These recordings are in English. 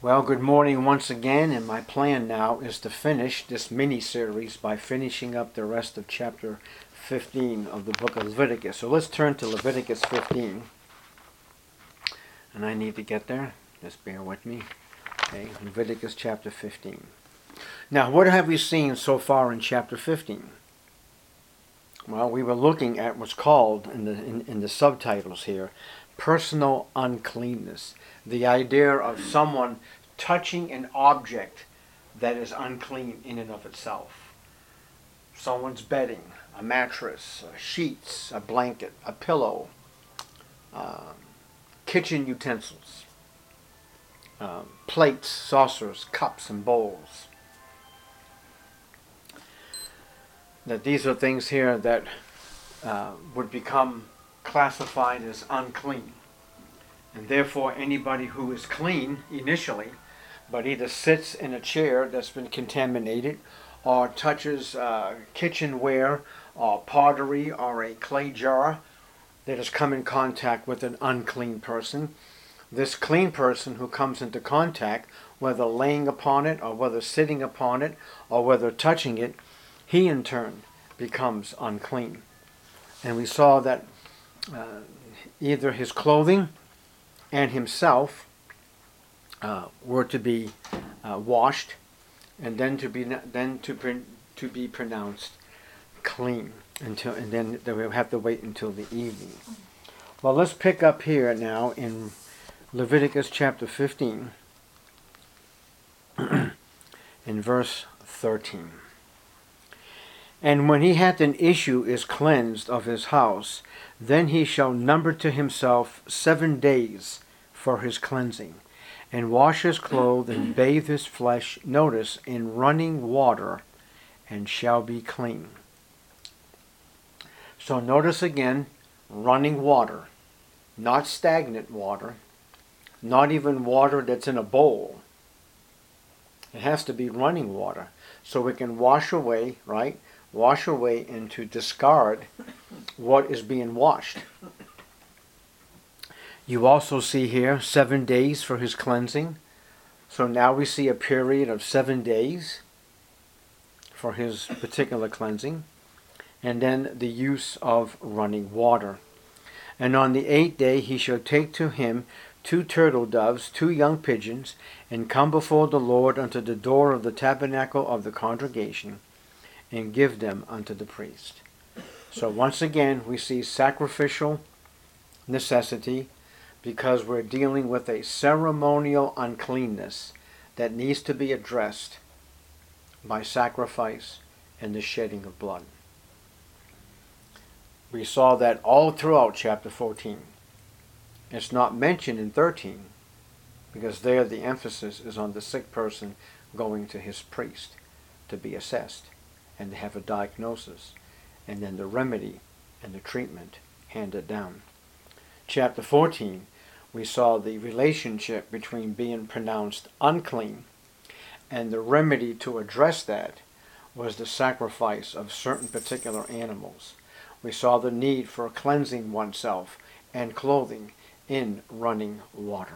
Well, good morning once again, and my plan now is to finish this mini-series by finishing up the rest of chapter 15 of the book of Leviticus. So let's turn to Leviticus 15, and I need to get there. Just bear with me. Okay, Leviticus chapter 15. Now, what have we seen so far in chapter 15? Well, we were looking at what's called, in the subtitles here, personal uncleanness. The idea of someone touching an object that is unclean in and of itself. Someone's bedding, a mattress, sheets, a blanket, a pillow, kitchen utensils, plates, saucers, cups, and bowls. That these are things here that would become classified as unclean. And therefore anybody who is clean initially, but either sits in a chair that's been contaminated or touches kitchenware or pottery or a clay jar that has come in contact with an unclean person, this clean person who comes into contact, whether laying upon it or whether sitting upon it or whether touching it, he in turn becomes unclean. And we saw that either his clothing and himself were to be washed, and then to be pronounced clean and then they will have to wait until the evening. Well, let's pick up here now in Leviticus chapter 15, in verse 13. And when he hath an issue is cleansed of his house, then he shall number to himself 7 days for his cleansing, and wash his clothes and bathe his flesh, notice, in running water, and shall be clean. So notice again, running water, not stagnant water, not even water that's in a bowl. It has to be running water, so we can wash away, right? Wash away and to discard what is being washed. You also see here 7 days for his cleansing. So now we see a period of 7 days for his particular cleansing. And then the use of running water. And on the 8th day he shall take to him 2 turtle doves, 2 young pigeons, and come before the Lord unto the door of the tabernacle of the congregation, and give them unto the priest. So once again we see sacrificial necessity, because we're dealing with a ceremonial uncleanness that needs to be addressed by sacrifice and the shedding of blood. We saw that all throughout chapter 14. It's not mentioned in 13, because there the emphasis is on the sick person going to his priest to be assessed and to have a diagnosis, and then the remedy and the treatment handed down. Chapter 14, we saw the relationship between being pronounced unclean, and the remedy to address that was the sacrifice of certain particular animals. We saw the need for cleansing oneself and clothing in running water.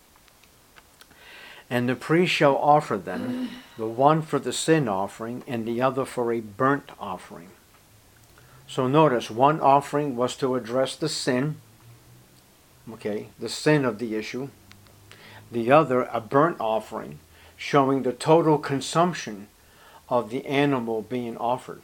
And the priest shall offer them, the one for the sin offering and the other for a burnt offering. So notice, one offering was to address the sin, the sin of the issue. The other, a burnt offering, showing the total consumption of the animal being offered.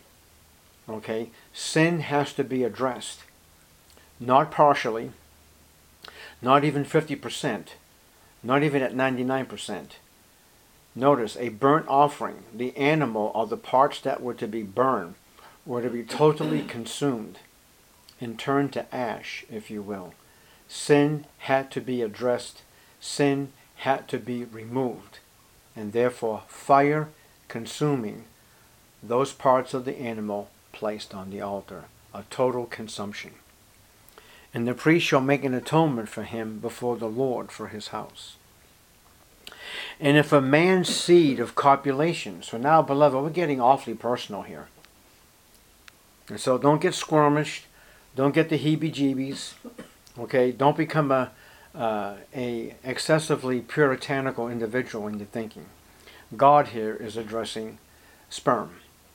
Sin has to be addressed, not partially, not even 50%, not even at 99%. Notice, a burnt offering, the animal or the parts that were to be burned were to be totally consumed and turned to ash, if you will. Sin had to be addressed. Sin had to be removed. And therefore, fire consuming those parts of the animal placed on the altar. A total consumption. And the priest shall make an atonement for him before the Lord for his house. And if a man's seed of copulation, so now, beloved, we're getting awfully personal here. And so don't get squirmish, don't get the heebie-jeebies, don't become a a excessively puritanical individual into thinking. God here is addressing sperm.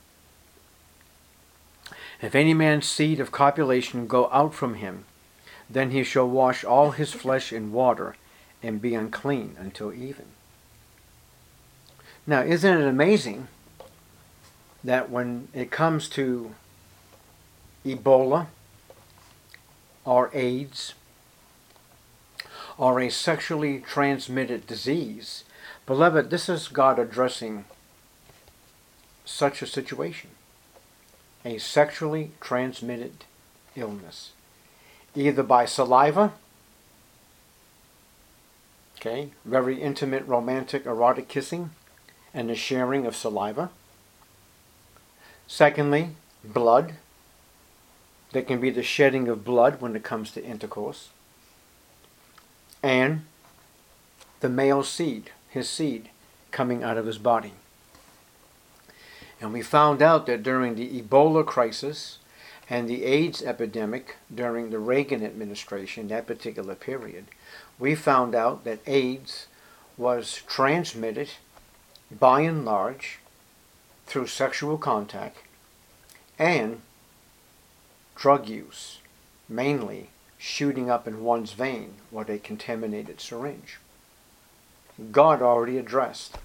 If any man's seed of copulation go out from him, then he shall wash all his flesh in water, and be unclean until even. Now, isn't it amazing that when it comes to Ebola or AIDS or a sexually transmitted disease, beloved, this is God addressing such a situation. A sexually transmitted illness, either by saliva, okay, very intimate, romantic, erotic kissing, and the sharing of saliva. Secondly, blood. There can be the shedding of blood when it comes to intercourse. And the male seed, his seed, coming out of his body. And we found out that during the Ebola crisis and the AIDS epidemic during the Reagan administration, that particular period, we found out that AIDS was transmitted by and large through sexual contact and drug use, mainly shooting up in one's vein with a contaminated syringe. God already addressed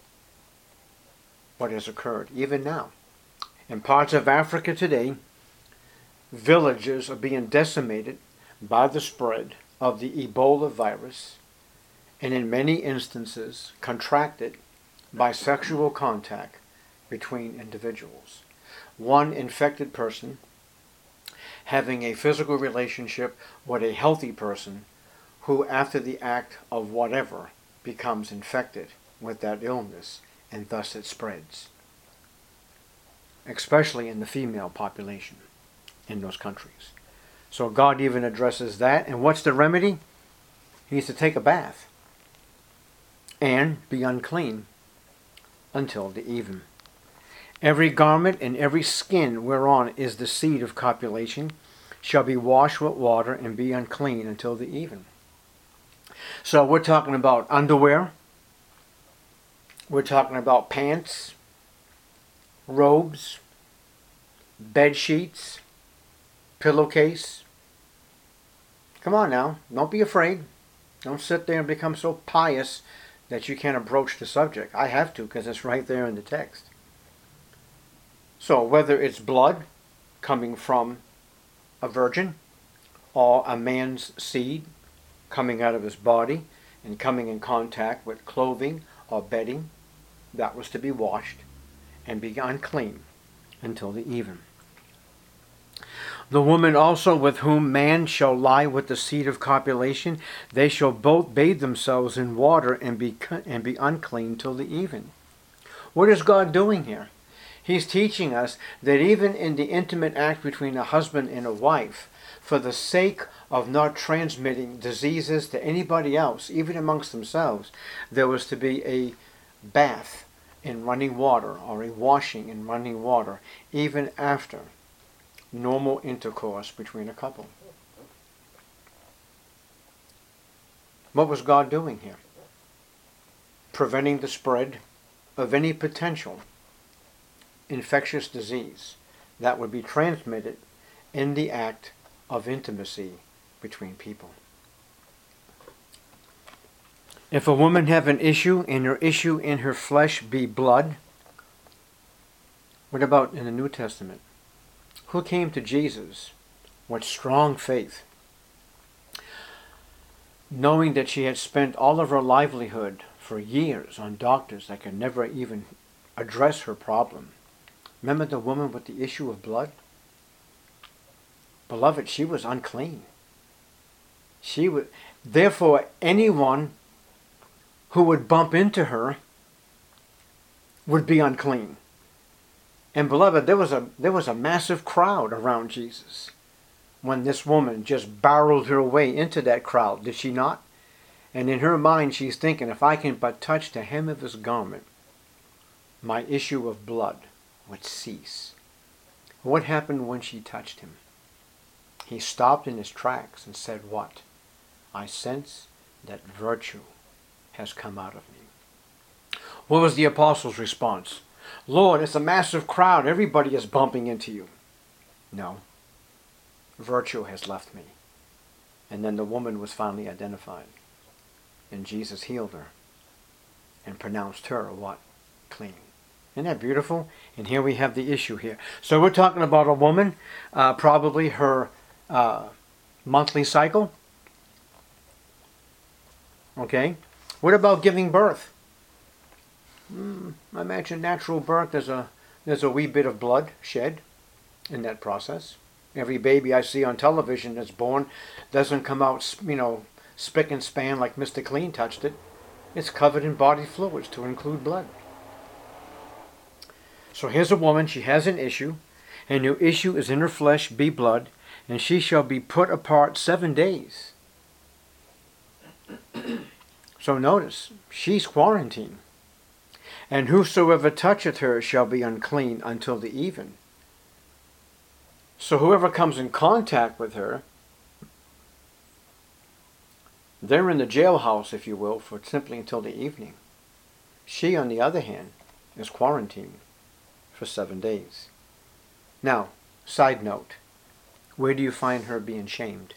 what has occurred, even now. In parts of Africa today, villages are being decimated by the spread of the Ebola virus, and in many instances contracted by sexual contact between individuals. One infected person having a physical relationship with a healthy person who, after the act of whatever, becomes infected with that illness, and thus it spreads, especially in the female population in those countries. So God even addresses that. And what's the remedy? He needs to take a bath and be unclean until the even. Every garment and every skin whereon is the seed of copulation shall be washed with water and be unclean until the even. So we're talking about underwear. We're talking about pants, robes, bed sheets, pillowcase. Come on now, don't be afraid. Don't sit there and become so pious that you can't approach the subject. I have to, because it's right there in the text. So whether it's blood coming from a virgin or a man's seed coming out of his body and coming in contact with clothing or bedding, that was to be washed and be unclean until the even. The woman also with whom man shall lie with the seed of copulation, they shall both bathe themselves in water and be unclean till the even. What is God doing here? He's teaching us that even in the intimate act between a husband and a wife, for the sake of not transmitting diseases to anybody else, even amongst themselves, there was to be a bath in running water or a washing in running water, even after normal intercourse between a couple. What was God doing here? Preventing the spread of any potential infectious disease that would be transmitted in the act of intimacy between people. If a woman have an issue and her issue in her flesh be blood, what about in the New Testament? Who came to Jesus with strong faith, knowing that she had spent all of her livelihood for years on doctors that could never even address her problem? Remember the woman with the issue of blood? Beloved, she was unclean. Therefore, anyone who would bump into her would be unclean. And beloved, there was a massive crowd around Jesus when this woman just barreled her way into that crowd, did she not? And in her mind, she's thinking, if I can but touch the hem of his garment, my issue of blood would cease. What happened when she touched him? He stopped in his tracks and said what? I sense that virtue has come out of me. What was the apostles' response? Lord, it's a massive crowd. Everybody is bumping into you. No. Virtue has left me. And then the woman was finally identified. And Jesus healed her and pronounced her what? Clean. Isn't that beautiful? And here we have the issue here. So we're talking about a woman, probably her monthly cycle. Okay. What about giving birth? I imagine natural birth, there's a wee bit of blood shed in that process. Every baby I see on television that's born doesn't come out, spick and span like Mr. Clean touched it. It's covered in body fluids to include blood. So here's a woman, she has an issue, and her issue is in her flesh, be blood, and she shall be put apart 7 days. So notice, she's quarantined. And whosoever toucheth her shall be unclean until the even. So whoever comes in contact with her, they're in the jailhouse, if you will, for simply until the evening. She, on the other hand, is quarantined for 7 days. Now, side note, where do you find her being shamed?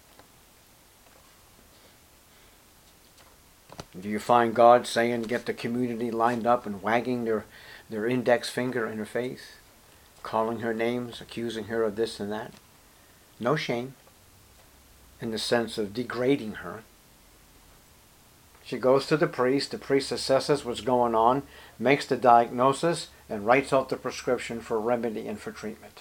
Do you find God saying, get the community lined up and wagging their index finger in her face, calling her names, accusing her of this and that? No shame, in the sense of degrading her. She goes to the priest assesses what's going on, makes the diagnosis, and writes out the prescription for remedy and for treatment.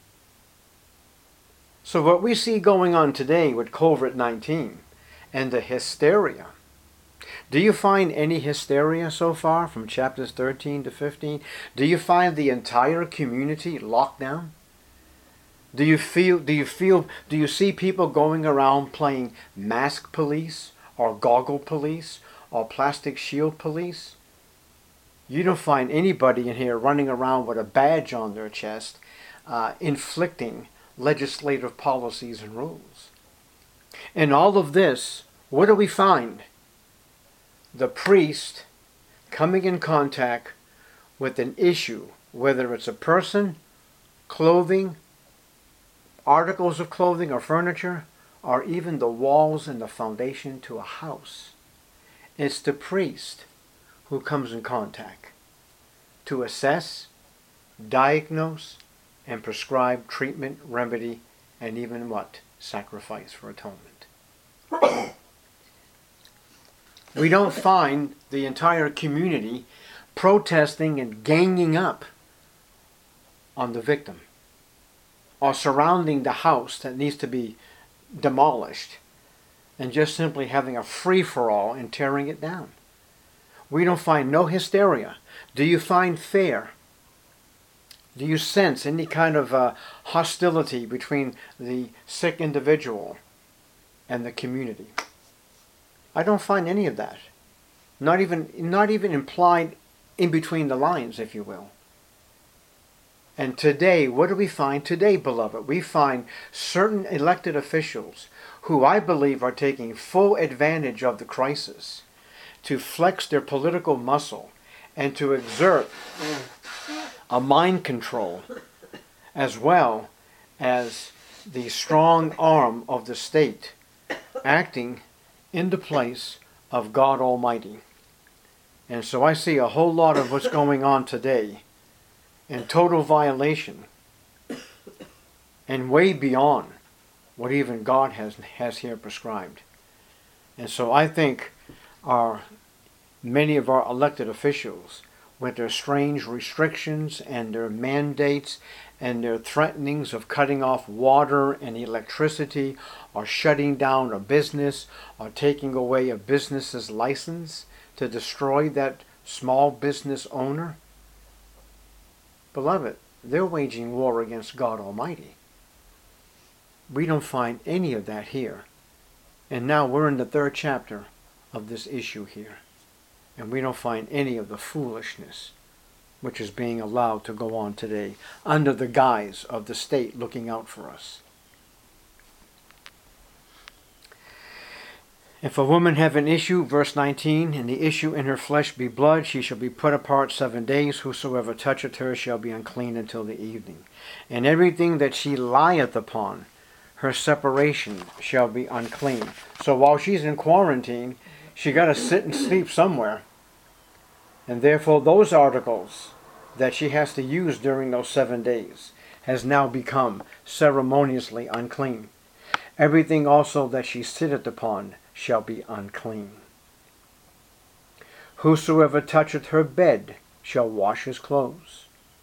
So what we see going on today with COVID-19 and the hysteria, do you find any hysteria so far from chapters 13 to 15? Do you find the entire community locked down? Do you see people going around playing mask police or goggle police or plastic shield police? You don't find anybody in here running around with a badge on their chest, inflicting legislative policies and rules. In all of this, what do we find? The priest coming in contact with an issue, whether it's a person, clothing, articles of clothing or furniture, or even the walls and the foundation to a house. It's the priest who comes in contact to assess, diagnose, and prescribe treatment, remedy, and even what? Sacrifice for atonement. We don't find the entire community protesting and ganging up on the victim or surrounding the house that needs to be demolished and just simply having a free-for-all and tearing it down. We don't find no hysteria. Do you find fear? Do you sense any kind of hostility between the sick individual and the community? I don't find any of that. Not even implied in between the lines, if you will. And today, what do we find today, beloved? We find certain elected officials who I believe are taking full advantage of the crisis to flex their political muscle and to exert a mind control as well as the strong arm of the state acting in the place of God Almighty. And so I see a whole lot of what's going on today in total violation and way beyond what even God has here prescribed. And so I think many of our elected officials, with their strange restrictions and their mandates and their threatenings of cutting off water and electricity or shutting down a business or taking away a business's license to destroy that small business owner, beloved, they're waging war against God Almighty. We don't find any of that here. And now we're in the 3rd chapter of this issue here. And we don't find any of the foolishness which is being allowed to go on today under the guise of the state looking out for us. If a woman have an issue, verse 19, and the issue in her flesh be blood, she shall be put apart 7 days. Whosoever toucheth her shall be unclean until the evening. And everything that she lieth upon, her separation shall be unclean. So while she's in quarantine, she got to sit and sleep somewhere. And therefore those articles that she has to use during those 7 days has now become ceremoniously unclean. Everything also that she sitteth upon shall be unclean. Whosoever toucheth her bed shall wash his clothes,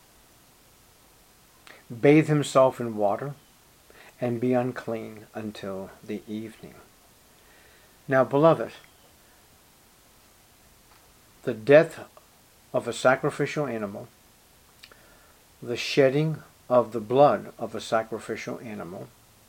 bathe himself in water, and be unclean until the evening. Now, beloved, the death of a sacrificial animal, the shedding of the blood of a sacrificial animal,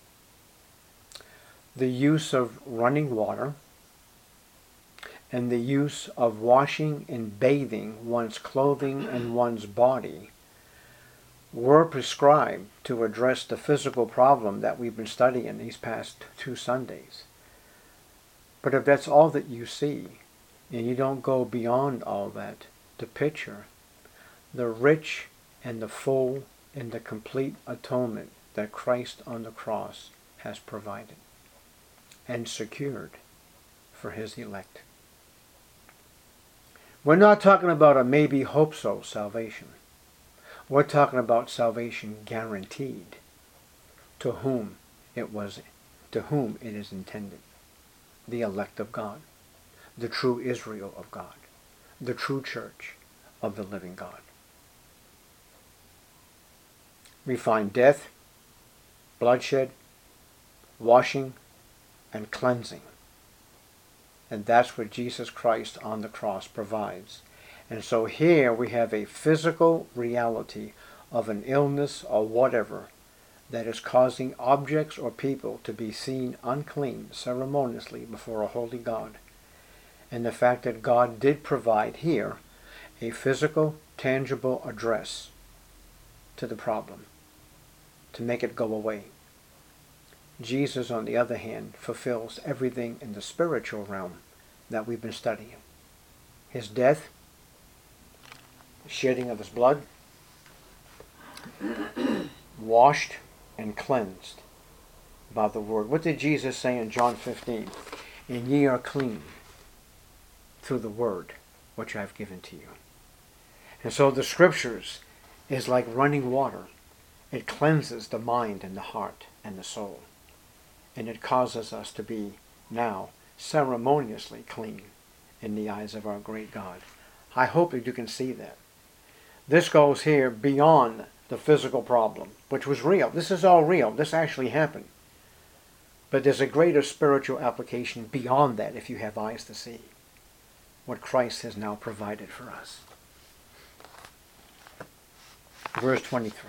the use of running water, and the use of washing and bathing one's clothing and one's body were prescribed to address the physical problem that we've been studying these past 2 Sundays. But if that's all that you see, and you don't go beyond all that to picture the rich and the full and the complete atonement that Christ on the cross has provided and secured for his elect. We're not talking about a maybe hope so salvation. We're talking about salvation guaranteed to whom it is intended. The elect of God, the true Israel of God, the true church of the living God. We find death, bloodshed, washing, and cleansing. And that's what Jesus Christ on the cross provides. And so here we have a physical reality of an illness or whatever that is causing objects or people to be seen unclean ceremoniously before a holy God. And the fact that God did provide here a physical, tangible address to the problem, to make it go away. Jesus, on the other hand, fulfills everything in the spiritual realm that we've been studying. His death, the shedding of his blood, washed and cleansed by the word. What did Jesus say in John 15? And ye are clean through the word which I have given to you. And so the scriptures is like running water. It cleanses the mind and the heart and the soul. And it causes us to be now ceremoniously clean in the eyes of our great God. I hope that you can see that. This goes here beyond the physical problem, which was real. This is all real. This actually happened. But there's a greater spiritual application beyond that if you have eyes to see what Christ has now provided for us. Verse 23.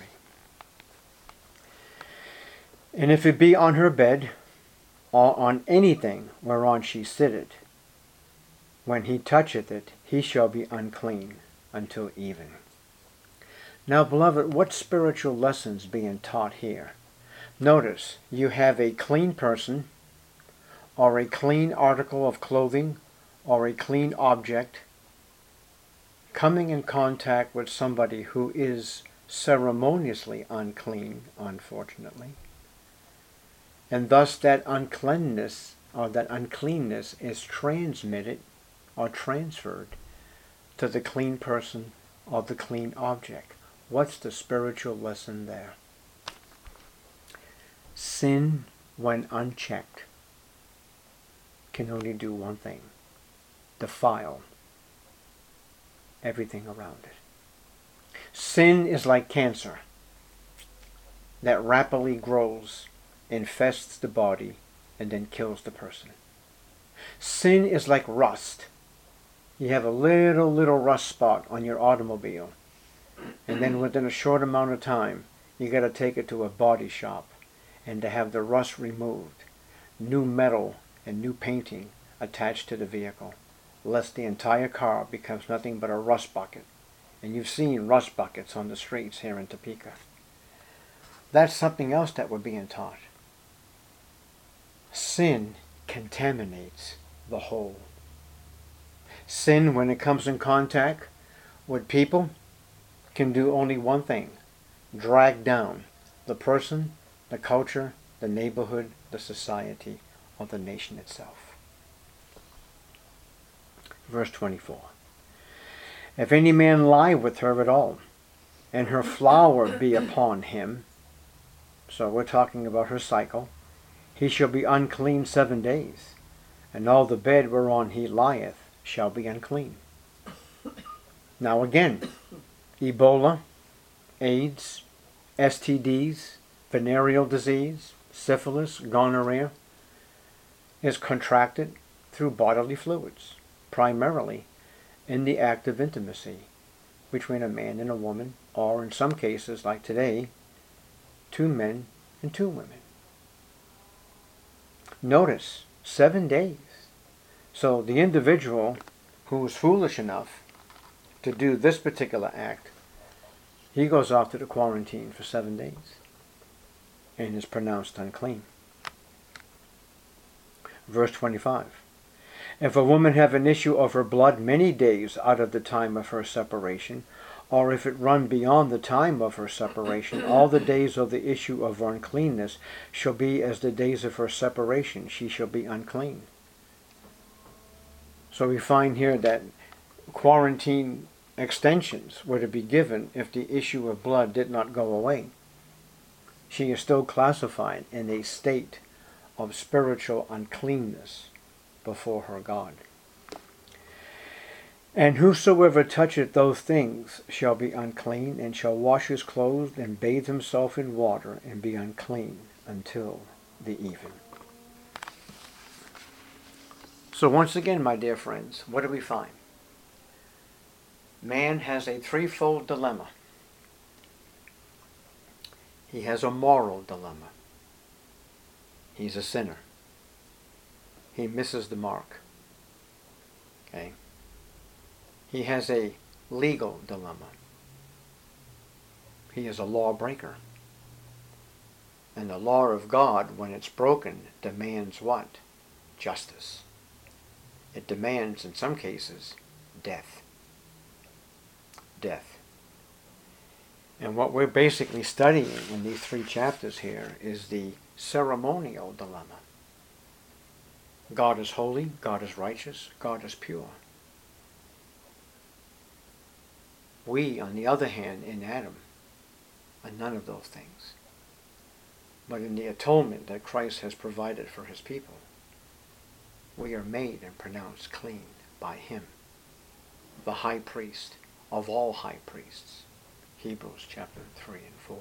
And if it be on her bed, or on anything whereon she sitteth, when he toucheth it, he shall be unclean until even. Now, beloved, what spiritual lessons being taught here? Notice, you have a clean person, or a clean article of clothing, or a clean object, coming in contact with somebody who is ceremoniously unclean, unfortunately. And thus that uncleanness or that uncleanness is transmitted or transferred to the clean person or the clean object. What's the spiritual lesson there? Sin, when unchecked, can only do one thing: defile everything around it. Sin is like cancer that rapidly grows, infests the body, and then kills the person. Sin is like rust. You have a little rust spot on your automobile, and then within a short amount of time, you got to take it to a body shop and to have the rust removed, new metal and new painting attached to the vehicle, lest the entire car becomes nothing but a rust bucket. And you've seen rust buckets on the streets here in Topeka. That's something else that we're being taught. Sin contaminates the whole. Sin, when it comes in contact with people, can do only one thing: drag down the person, the culture, the neighborhood, the society, or the nation itself. Verse 24. If any man lie with her at all, and her flower be upon him, so we're talking about her cycle, he shall be unclean 7 days, and all the bed whereon he lieth shall be unclean. Now again, Ebola, AIDS, STDs, venereal disease, syphilis, gonorrhea, is contracted through bodily fluids, primarily in the act of intimacy between a man and a woman, or in some cases, like today, 2 men and 2 women. Notice, 7 days. So the individual who is foolish enough to do this particular act, he goes off to the quarantine for 7 days and is pronounced unclean. Verse 25. If a woman have an issue of her blood many days out of the time of her separation, or if it run beyond the time of her separation, all the days of the issue of her uncleanness shall be as the days of her separation. She shall be unclean. So we find here that quarantine extensions were to be given if the issue of blood did not go away. She is still classified in a state of spiritual uncleanness before her God. And whosoever toucheth those things shall be unclean, and shall wash his clothes, and bathe himself in water, and be unclean until the even. So once again, my dear friends, what do we find? Man has a threefold dilemma. He has a moral dilemma. He's a sinner. He misses the mark. Okay? He has a legal dilemma. He is a lawbreaker. And the law of God, when it's broken, demands what? Justice. It demands, in some cases, death. Death. And what we're basically studying in these 3 chapters here is the ceremonial dilemma. God is holy, God is righteous, God is pure. We, on the other hand, in Adam, are none of those things. But in the atonement that Christ has provided for his people, we are made and pronounced clean by him, the high priest of all high priests. Hebrews chapter 3 and 4.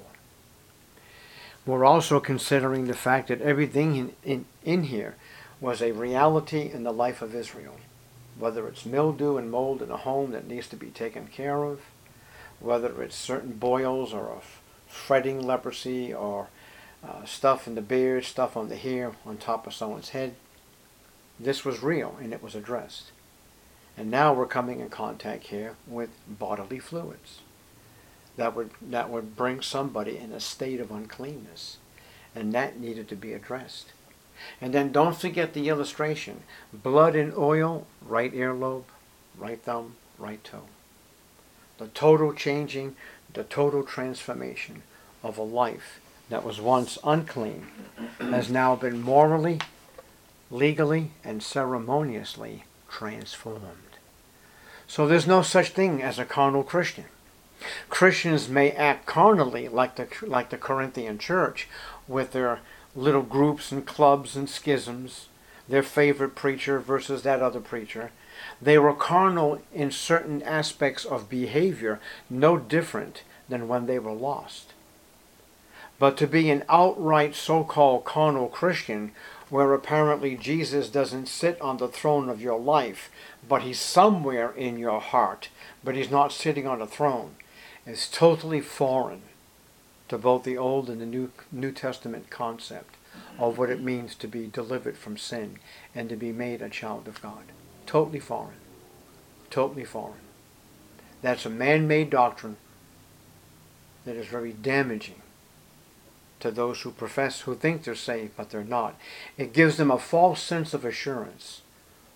We're also considering the fact that everything in here was a reality in the life of Israel. Whether it's mildew and mold in a home that needs to be taken care of, whether it's certain boils or a fretting leprosy or stuff in the beard, stuff on the hair on top of someone's head. This was real and it was addressed. And now we're coming in contact here with bodily fluids that would bring somebody in a state of uncleanness, and that needed to be addressed. And then don't forget the illustration: blood and oil, right earlobe, right thumb, right toe. The total changing, the total transformation of a life that was once unclean has now been morally, legally, and ceremoniously transformed. So there's no such thing as a carnal Christian. Christians may act carnally like the Corinthian church with their little groups and clubs and schisms, their favorite preacher versus that other preacher. They were carnal in certain aspects of behavior, no different than when they were lost. But to be an outright so-called carnal Christian, where apparently Jesus doesn't sit on the throne of your life, but he's somewhere in your heart, but he's not sitting on a throne, is totally foreign to both the Old and the New Testament concept of what it means to be delivered from sin and to be made a child of God. Totally foreign. Totally foreign. That's a man-made doctrine that is very damaging to those who think they're saved, but they're not. It gives them a false sense of assurance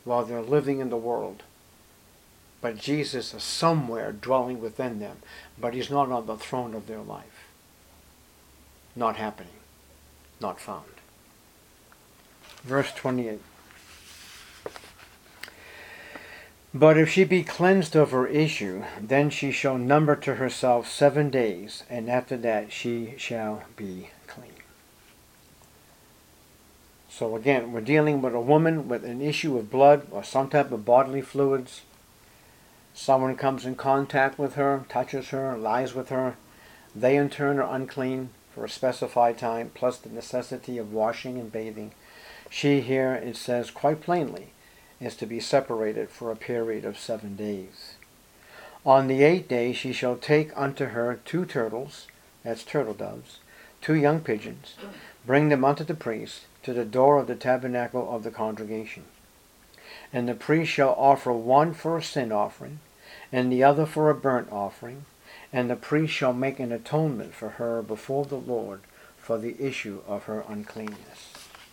while they're living in the world. But Jesus is somewhere dwelling within them, but he's not on the throne of their life. Not happening. Not found. Verse 28. But if she be cleansed of her issue, then she shall number to herself 7 days, and after that she shall be clean. So again, we're dealing with a woman with an issue of blood or some type of bodily fluids. Someone comes in contact with her, touches her, lies with her. They in turn are unclean for a specified time, plus the necessity of washing and bathing. She here, it says quite plainly, is to be separated for a period of 7 days. On the 8th day she shall take unto her 2 turtles, that's turtle doves, 2 young pigeons, bring them unto the priest to the door of the tabernacle of the congregation. And the priest shall offer one for a sin offering, and the other for a burnt offering, and the priest shall make an atonement for her before the Lord for the issue of her uncleanness.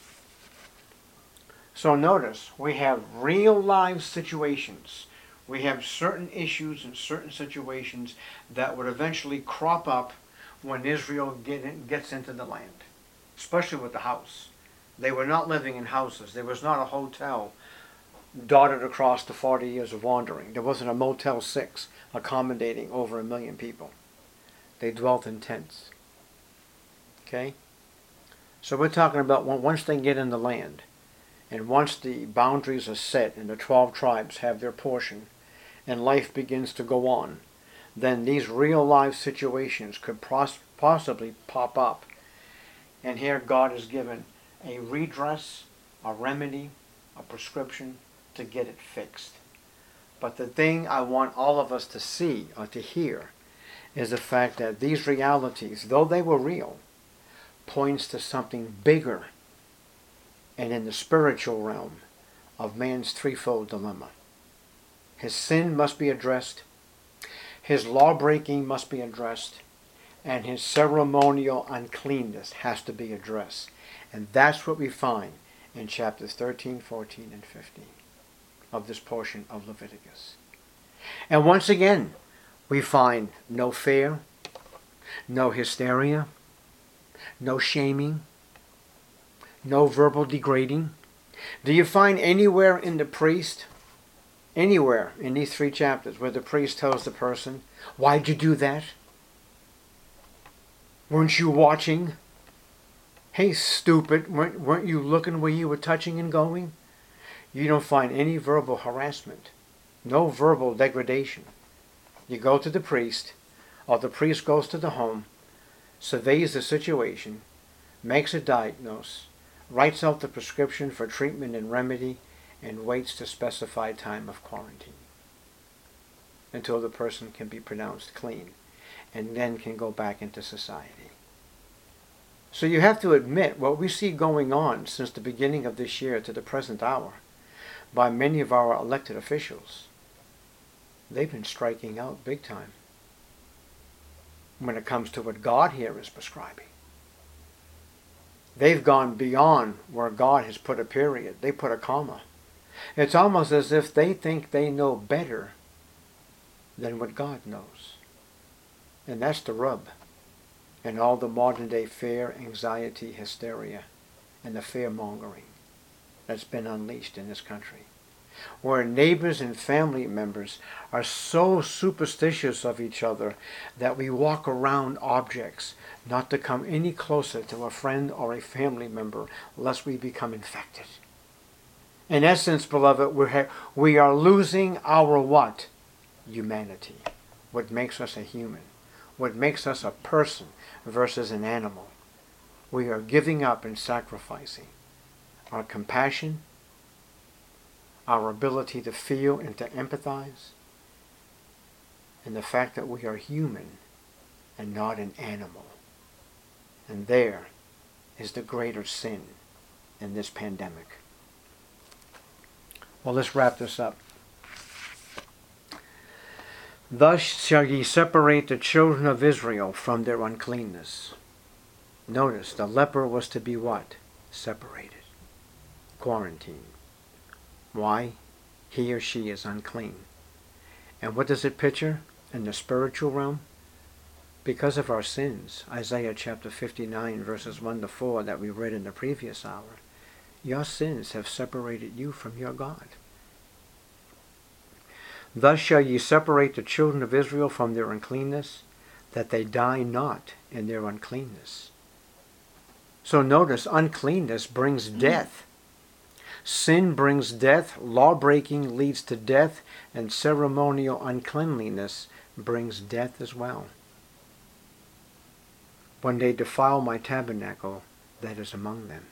So notice, we have real life situations. We have certain issues and certain situations that would eventually crop up when Israel gets into the land, especially with the house. They were not living in houses. There was not a hotel dotted across the 40 years of wandering. There wasn't a Motel 6 accommodating over 1 million people. They dwelt in tents. Okay? So we're talking about once they get in the land, and once the boundaries are set and the 12 tribes have their portion, and life begins to go on, then these real life situations could possibly pop up. And here God has given a redress, a remedy, a prescription to get it fixed. But the thing I want all of us to see or to hear is the fact that these realities, though they were real, points to something bigger and in the spiritual realm of man's threefold dilemma. His sin must be addressed, his law-breaking must be addressed, and his ceremonial uncleanness has to be addressed. And that's what we find in chapters 13, 14, and 15 of this portion of Leviticus. And once again, we find no fear, no hysteria, no shaming, no verbal degrading. Do you find anywhere in the priest, anywhere in these 3 chapters, where the priest tells the person, why'd you do that? Weren't you watching? Hey, stupid, weren't you looking where you were touching and going? You don't find any verbal harassment, no verbal degradation. You go to the priest, or the priest goes to the home, surveys the situation, makes a diagnosis, writes out the prescription for treatment and remedy, and waits to specified time of quarantine until the person can be pronounced clean and then can go back into society. So you have to admit what we see going on since the beginning of this year to the present hour by many of our elected officials. They've been striking out big time when it comes to what God here is prescribing. They've gone beyond where God has put a period. They put a comma. It's almost as if they think they know better than what God knows. And that's the rub. And all the modern day fear, anxiety, hysteria, and the fear-mongering that's been unleashed in this country. Where neighbors and family members are so superstitious of each other that we walk around objects not to come any closer to a friend or a family member lest we become infected. In essence, beloved, we are losing our what? Humanity. What makes us a human. What makes us a person versus an animal. We are giving up and sacrificing our compassion, our ability to feel and to empathize, and the fact that we are human and not an animal. And there is the greater sin in this pandemic. Well, let's wrap this up. Thus shall ye separate the children of Israel from their uncleanness. Notice, the leper was to be what? Separated. Quarantined. Why? He or she is unclean. And what does it picture in the spiritual realm? Because of our sins, Isaiah chapter 59 verses 1 to 4 that we read in the previous hour, your sins have separated you from your God. Thus shall ye separate the children of Israel from their uncleanness, that they die not in their uncleanness. So notice, uncleanness brings death. Sin brings death, law-breaking leads to death, and ceremonial uncleanliness brings death as well. When they defile my tabernacle that is among them.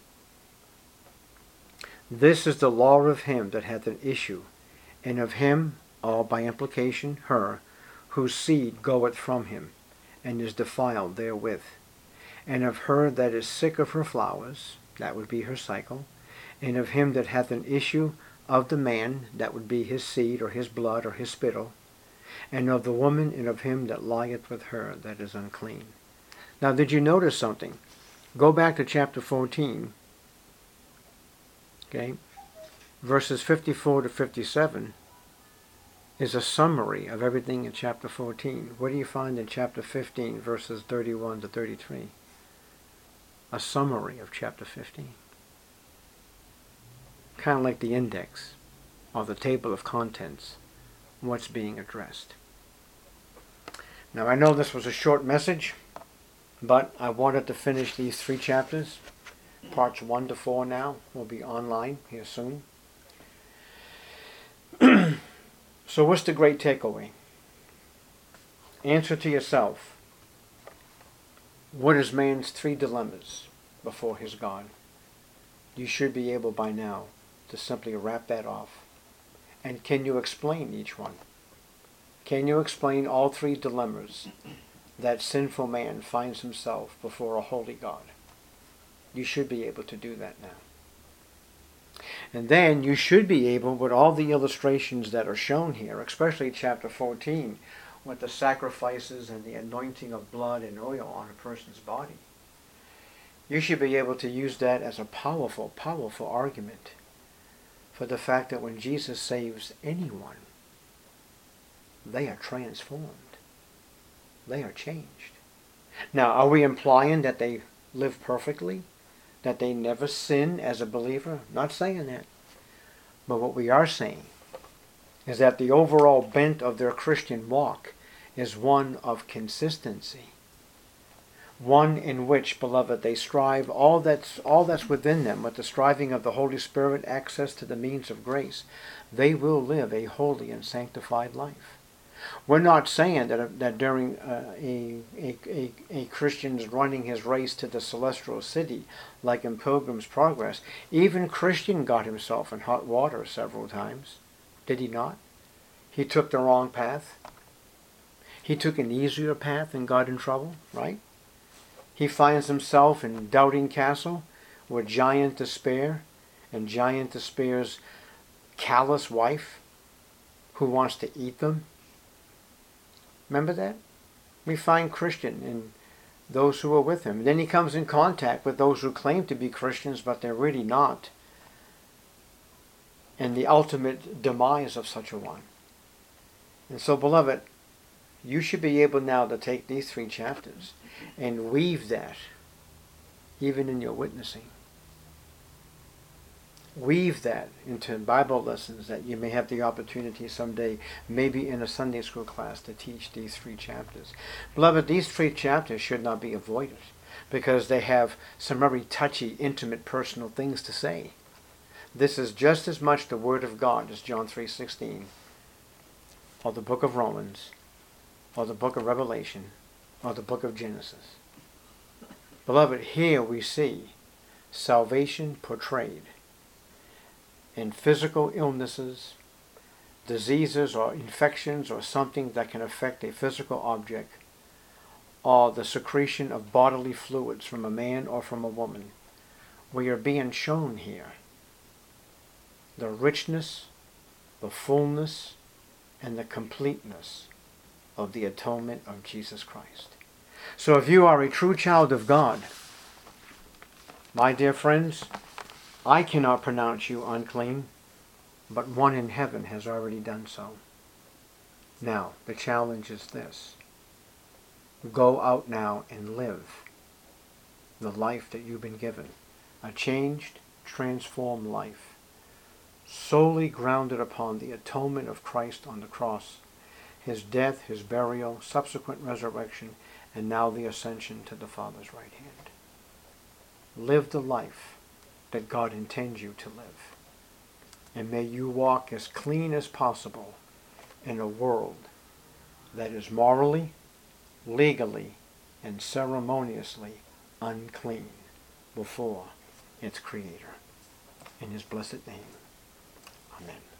This is the law of him that hath an issue, and of him, or by implication her, whose seed goeth from him, and is defiled therewith, and of her that is sick of her flowers, that would be her cycle, and of him that hath an issue of the man, that would be his seed, or his blood, or his spittle, and of the woman, and of him that lieth with her, that is unclean. Now, did you notice something? Go back to chapter 14, okay? Verses 54 to 57 is a summary of everything in chapter 14. What do you find in chapter 15, verses 31 to 33? A summary of chapter 15. Kind of like the index, or the table of contents, what's being addressed. Now, I know this was a short message, but I wanted to finish these 3 chapters. Parts 1 to 4 now will be online here soon. So what's the great takeaway? Answer to yourself. What is man's 3 dilemmas before his God? You should be able by now to simply wrap that off. And can you explain each one? Can you explain all 3 dilemmas that sinful man finds himself before a holy God? You should be able to do that now. And then you should be able, with all the illustrations that are shown here, especially chapter 14, with the sacrifices and the anointing of blood and oil on a person's body, you should be able to use that as a powerful, powerful argument for the fact that when Jesus saves anyone, they are transformed. They are changed. Now, are we implying that they live perfectly? That they never sin as a believer? Not saying that. But what we are saying is that the overall bent of their Christian walk is one of consistency. One in which, beloved, they strive all that's within them with the striving of the Holy Spirit, access to the means of grace. They will live a holy and sanctified life. We're not saying that during a Christian's running his race to the celestial city, like in Pilgrim's Progress, even Christian got himself in hot water several times. Did he not? He took the wrong path. He took an easier path and got in trouble, right? He finds himself in Doubting Castle with Giant Despair and Giant Despair's callous wife who wants to eat them. Remember that? We find Christian in those who are with him. Then he comes in contact with those who claim to be Christians, but they're really not. And the ultimate demise of such a one. And so, beloved, you should be able now to take these 3 chapters and weave that even in your witnessing. Weave that into Bible lessons that you may have the opportunity someday, maybe in a Sunday school class, to teach these 3 chapters. Beloved, these 3 chapters should not be avoided because they have some very touchy, intimate, personal things to say. This is just as much the Word of God as John 3:16, or the book of Romans, or the book of Revelation, or the book of Genesis. Beloved, here we see salvation portrayed in physical illnesses, diseases or infections or something that can affect a physical object, or the secretion of bodily fluids from a man or from a woman. We are being shown here the richness, the fullness, and the completeness of the atonement of Jesus Christ. So if you are a true child of God, my dear friends, I cannot pronounce you unclean. but one in heaven has already done so. Now, the challenge is this. Go out now and live the life that you've been given. A changed, transformed life, solely grounded upon the atonement of Christ on the cross, his death, his burial, subsequent resurrection, and now the ascension to the Father's right hand. Live the life that God intends you to live. And may you walk as clean as possible in a world that is morally, legally, and ceremoniously unclean before its Creator. In his blessed name, amen.